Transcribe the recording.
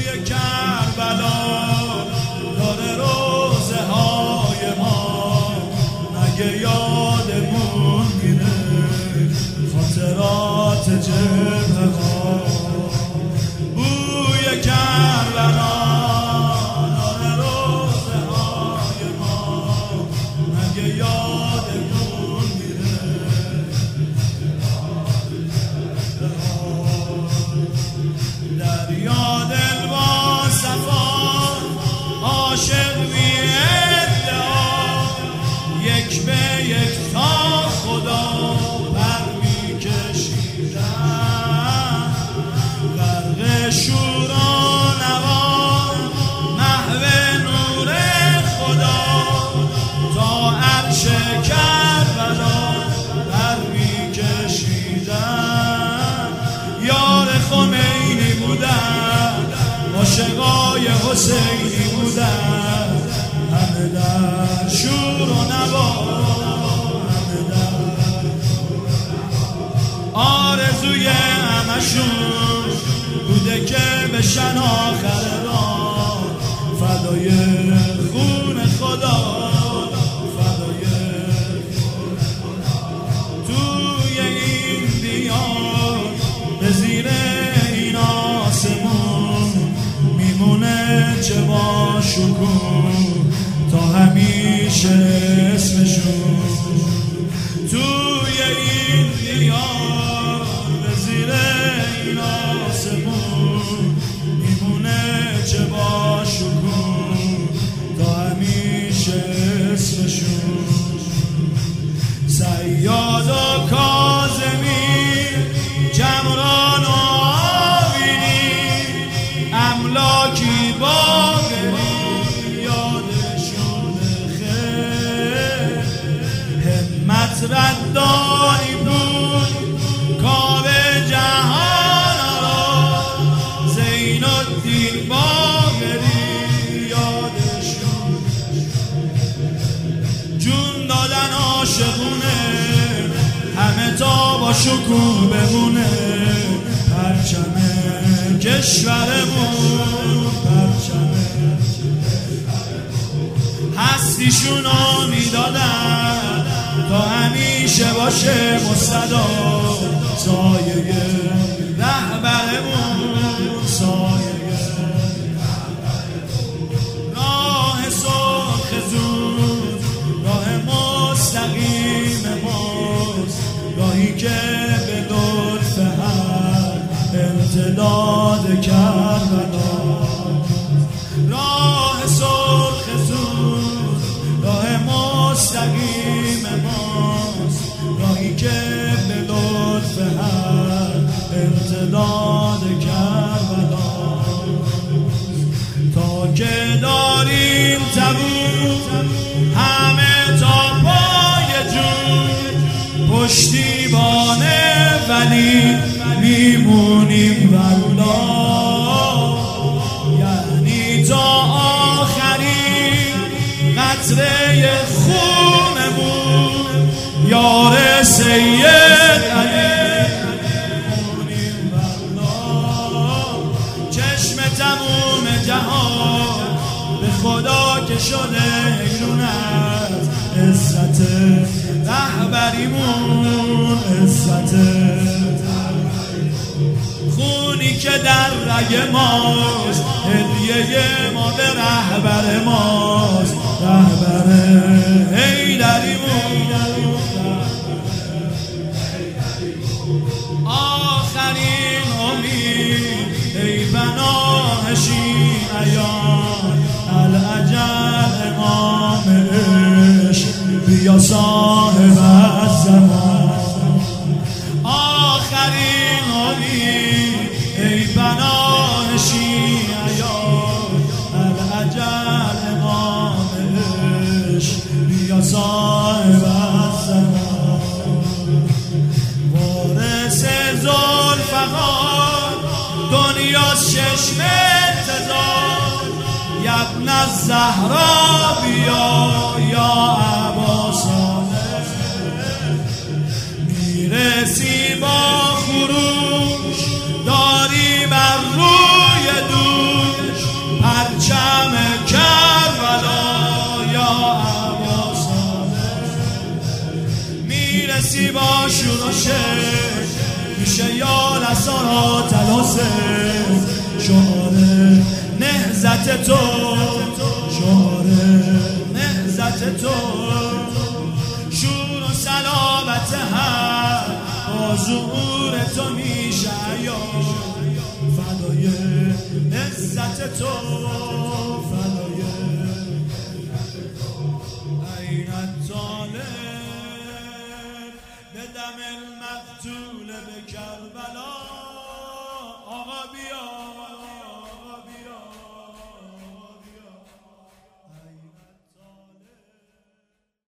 بوی کربلا داره روزه های ما، مگه یادمون میره خاطرات جبهه ها. بوی کربلا داره روزه های ما، مگه یادمون میره. دریا دل با صفا عاشق بی ادعا، یک به یک تا خدا بر می کشیدن. غرق شور و نوا محو نور خدا، تا عرش کربلا بر می کشیدن. یار خمینی بودن، عاشقای حسینی بودن، همه در شور و نوا، همه در آرزوی همشون بوده که بشن آخر راه فدای خون خدا، فدای توی این دیار به زیر این آسمون میمونه چه با شکوه تا همیشه اسمشون. توی این دیار به زیر این آسمون میمونه چه با شکوه تا همیشه اسمشون. صیاد و کاظمی، جمران و آوینی، املاکی باقری یادشون خیر. همت ردانی بود کار جهان را، زین الدین باقری یادشون. جون دادن عاشقونه همه تا با شکوه بمونه، پرچم کشورمون، پرچم هستیشونو میدادن تا همیشه باشه مستدا، سایه رهبرمون، سایه راه سرخ زود، راه مستقیم ماست، راهی که به لطف حق امتداد کربلا. راه سرخ زود، راه مستقیم ماست، راهی که به لطف حق امتداد کربلا. تا که داریم تبوت همه تا پای جون، پشتیبان ولی میمونیم والله. یعنی تا آخرین قطره خونمون یار سید علی میمونیم والله. چشم تموم جهان به خدا که شده ایرونت، عزت رهبریمون، عزت خونی که در رگ ماست، هدیه ما به رهبر ماست، رهبر حیدریمون. آخرین امید ای پناه شیعیان، الاجل امام عشق بیا صاحب الزمان. آخرین امید ای پناه شیعیان، الاجل امام عشق بیا صاحب الزمان. وارث ذوالفقار دنیاست چشم انتظار، ابن الزهرا بیا یا ابا صالح. میرسی با خروش داری بر روی دور، شعار نهضت تو، شعار نهضت تو، شور و صلابت هر حضور تو میشه یا فدای عزت تو، فدای این طالب به دم المقتول به کربلا. آقا بیا